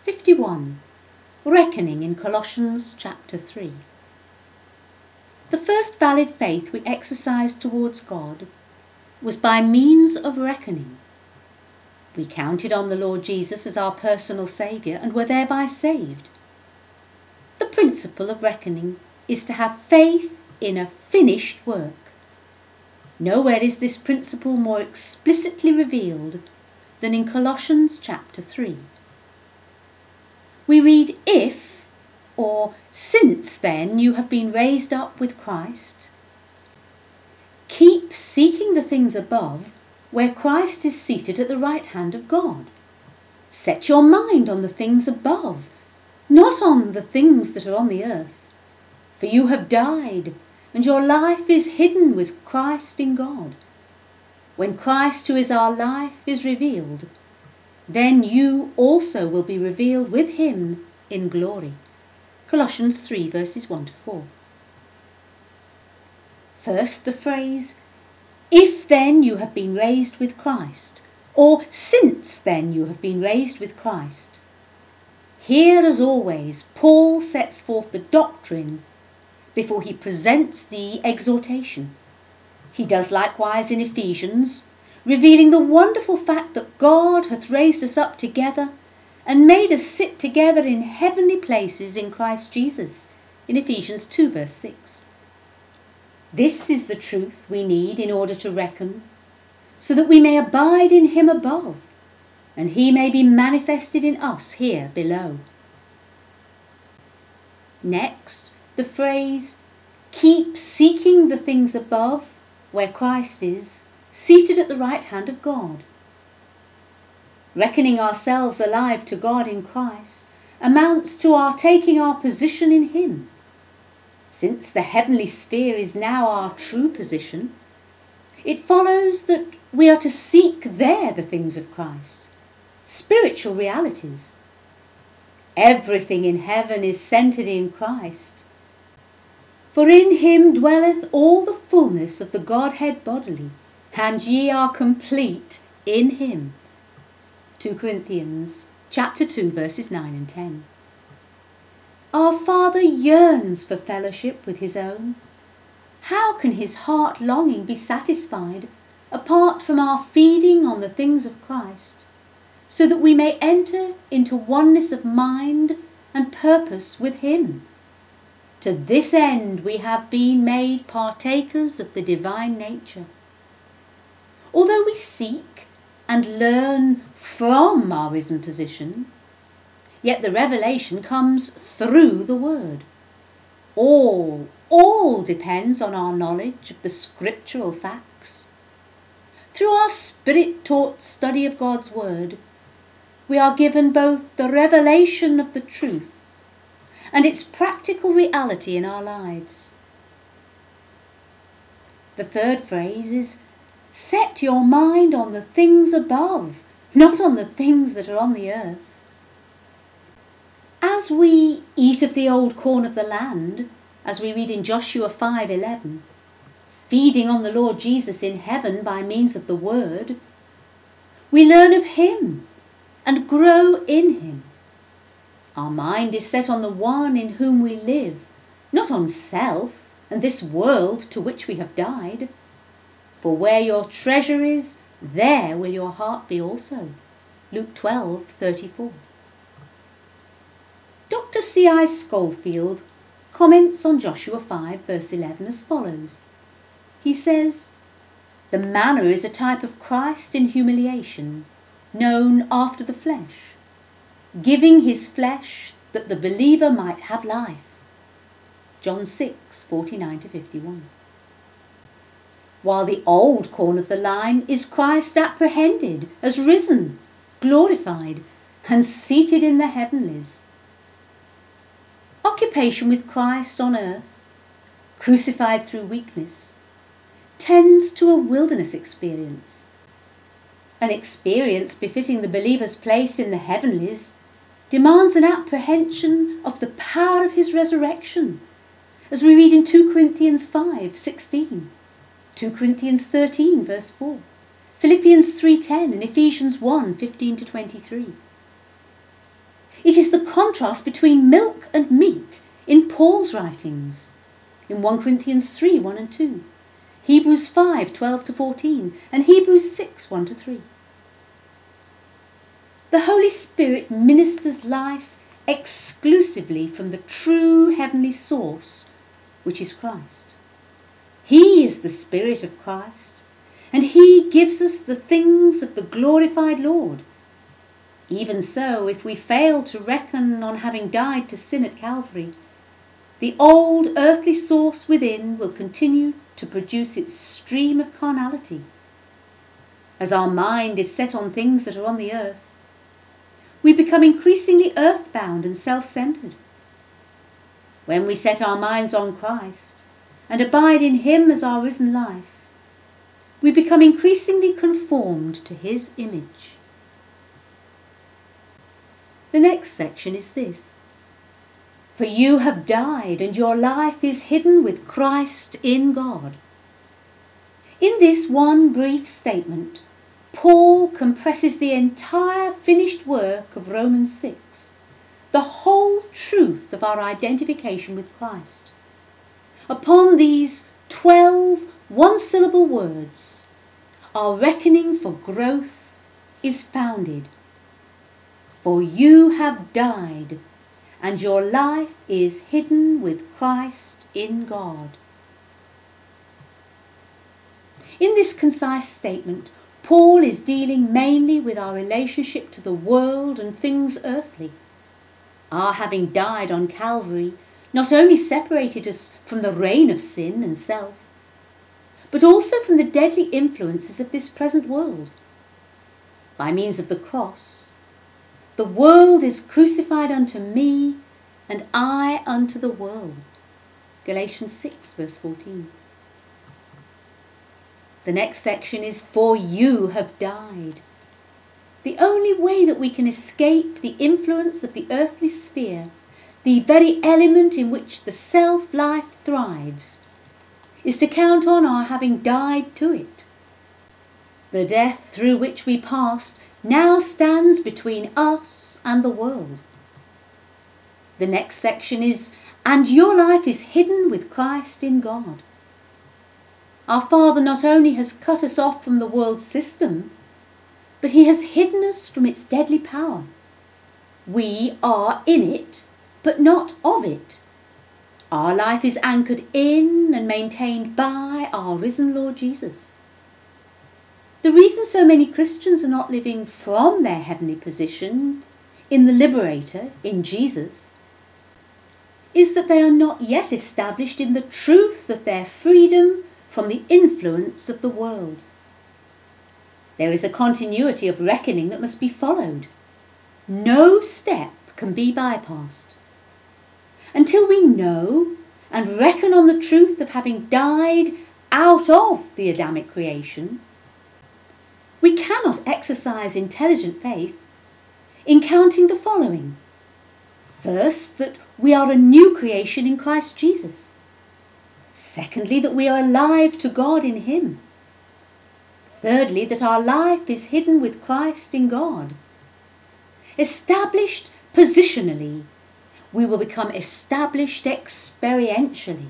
51. Reckoning in Colossians chapter 3. The first valid faith we exercised towards God was by means of reckoning. We counted on the Lord Jesus as our personal Saviour and were thereby saved. The principle of reckoning is to have faith in a finished work. Nowhere is this principle more explicitly revealed than in Colossians chapter 3. We read, "If, or since then you have been raised up with Christ, keep seeking the things above, where Christ is seated at the right hand of God. Set your mind on the things above, not on the things that are on the earth. For you have died, and your life is hidden with Christ in God. When Christ, who is our life, is revealed, then you also will be revealed with him in glory." Colossians 3 verses 1 to 4. First, the phrase, "If then you have been raised with Christ," or "Since then you have been raised with Christ." Here, as always, Paul sets forth the doctrine before he presents the exhortation. He does likewise in Ephesians, revealing the wonderful fact that God hath raised us up together and made us sit together in heavenly places in Christ Jesus, in Ephesians 2 verse 6. This is the truth we need in order to reckon, so that we may abide in him above, and he may be manifested in us here below. Next, the phrase, "Keep seeking the things above, where Christ is, seated at the right hand of God." Reckoning ourselves alive to God in Christ amounts to our taking our position in him. Since the heavenly sphere is now our true position, it follows that we are to seek there the things of Christ, spiritual realities. Everything in heaven is centred in Christ. "For in him dwelleth all the fullness of the Godhead bodily, and ye are complete in him." 2 Corinthians chapter 2 verses 9 and 10. Our Father yearns for fellowship with his own. How can his heart longing be satisfied apart from our feeding on the things of Christ, so that we may enter into oneness of mind and purpose with him? To this end we have been made partakers of the divine nature. Although we seek and learn from our risen position, yet the revelation comes through the word. All depends on our knowledge of the scriptural facts. Through our spirit-taught study of God's word, we are given both the revelation of the truth and its practical reality in our lives. The third phrase is, "Set your mind on the things above, not on the things that are on the earth." As we eat of the old corn of the land, as we read in Joshua 5:11, feeding on the Lord Jesus in heaven by means of the word, we learn of him and grow in him. Our mind is set on the one in whom we live, not on self and this world to which we have died. For where your treasure is, there will your heart be also. Luke 12:34. Dr. C.I. Schofield comments on Joshua 5 verse 11 as follows. He says, "The manna is a type of Christ in humiliation, known after the flesh, giving his flesh that the believer might have life." John 6:49-51. While the old corn of the line is Christ apprehended as risen, glorified, and seated in the heavenlies. Occupation with Christ on earth, crucified through weakness, tends to a wilderness experience. An experience befitting the believer's place in the heavenlies demands an apprehension of the power of his resurrection, as we read in 2 Corinthians 5:16, 2 Corinthians 13 verse 4, Philippians 3:10 and Ephesians 1:15-23. It is the contrast between milk and meat in Paul's writings, in 1 Corinthians 3, 1 and 2, Hebrews 5, 12 to 14, and Hebrews 6, 1 to 3. The Holy Spirit ministers life exclusively from the true heavenly source, which is Christ. He is the Spirit of Christ, and he gives us the things of the glorified Lord. Even so, if we fail to reckon on having died to sin at Calvary, the old earthly source within will continue to produce its stream of carnality. As our mind is set on things that are on the earth, we become increasingly earthbound and self-centered. When we set our minds on Christ and abide in him as our risen life, we become increasingly conformed to his image. The next section is this: for you have died, and your life is hidden with Christ in God. In this one brief statement, Paul compresses the entire finished work of Romans 6, the whole truth of our identification with Christ. Upon these 12 one-syllable words, our reckoning for growth is founded. For you have died, and your life is hidden with Christ in God. In this concise statement, Paul is dealing mainly with our relationship to the world and things earthly. Our having died on Calvary not only separated us from the reign of sin and self, but also from the deadly influences of this present world. By means of the cross, the world is crucified unto me, and I unto the world. Galatians 6, verse 14. The next section is, for you have died. The only way that we can escape the influence of the earthly sphere, the very element in which the self-life thrives, is to count on our having died to it. The death through which we passed now stands between us and the world. The next section is, and your life is hidden with Christ in God. Our Father not only has cut us off from the world's system, but he has hidden us from its deadly power. We are in it, but not of it. Our life is anchored in and maintained by our risen Lord Jesus. The reason so many Christians are not living from their heavenly position in the Liberator, in Jesus, is that they are not yet established in the truth of their freedom from the influence of the world. There is a continuity of reckoning that must be followed. No step can be bypassed. Until we know and reckon on the truth of having died out of the Adamic creation, we cannot exercise intelligent faith in counting the following. First, that we are a new creation in Christ Jesus. Secondly, that we are alive to God in him. Thirdly, that our life is hidden with Christ in God. Established positionally, we will become established experientially.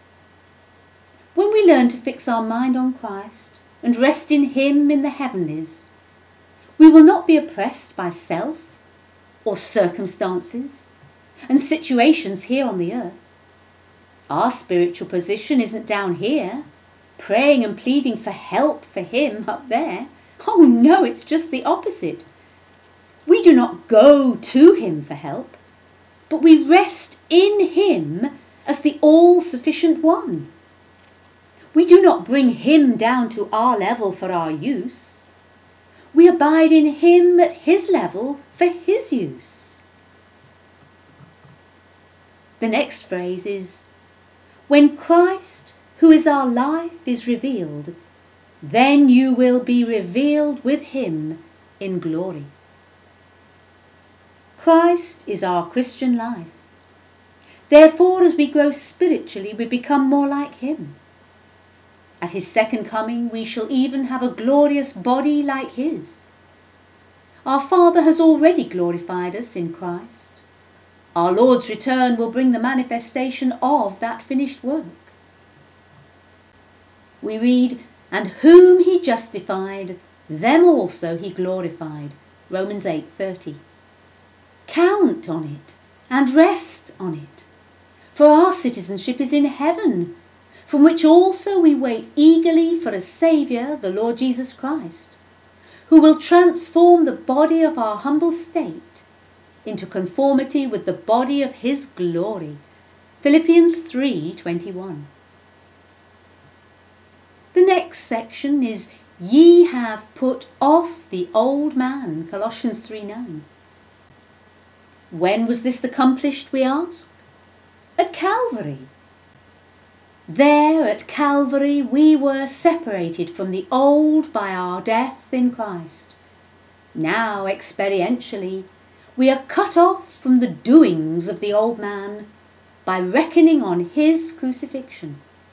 When we learn to fix our mind on Christ and rest in him in the heavenlies, we will not be oppressed by self or circumstances and situations here on the earth. Our spiritual position isn't down here, praying and pleading for help for him up there. Oh no, it's just the opposite. We do not go to him for help, but we rest in him as the all-sufficient one. We do not bring him down to our level for our use. We abide in him at his level for his use. The next phrase is, when Christ, who is our life, is revealed, then you will be revealed with him in glory. Christ is our Christian life. Therefore, as we grow spiritually, we become more like him. At his second coming, we shall even have a glorious body like his. Our Father has already glorified us in Christ. Our Lord's return will bring the manifestation of that finished work. We read, "And whom he justified, them also he glorified." Romans 8:30. Count on it and rest on it, for our citizenship is in heaven, from which also we wait eagerly for a Saviour, the Lord Jesus Christ, who will transform the body of our humble state into conformity with the body of his glory. Philippians 3:21. The next section is "Ye have put off the old man," Colossians 3:9. When was this accomplished, we ask? At Calvary. There at Calvary we were separated from the old by our death in Christ. Now, experientially, we are cut off from the doings of the old man by reckoning on his crucifixion.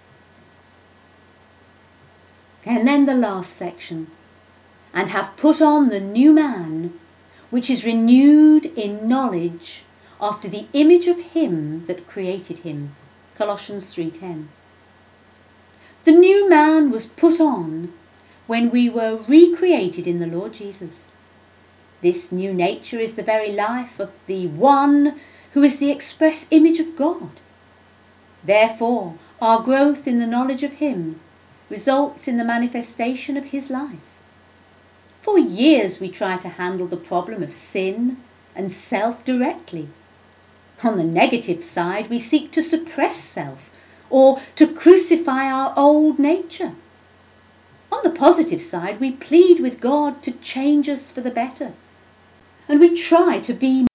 And then the last section, "And have put on the new man, which is renewed in knowledge after the image of him that created him." Colossians 3:10. The new man was put on when we were recreated in the Lord Jesus. This new nature is the very life of the one who is the express image of God. Therefore, our growth in the knowledge of him results in the manifestation of his life. For years we try to handle the problem of sin and self directly. On the negative side, we seek to suppress self or to crucify our old nature. On the positive side, we plead with God to change us for the better, and we try to be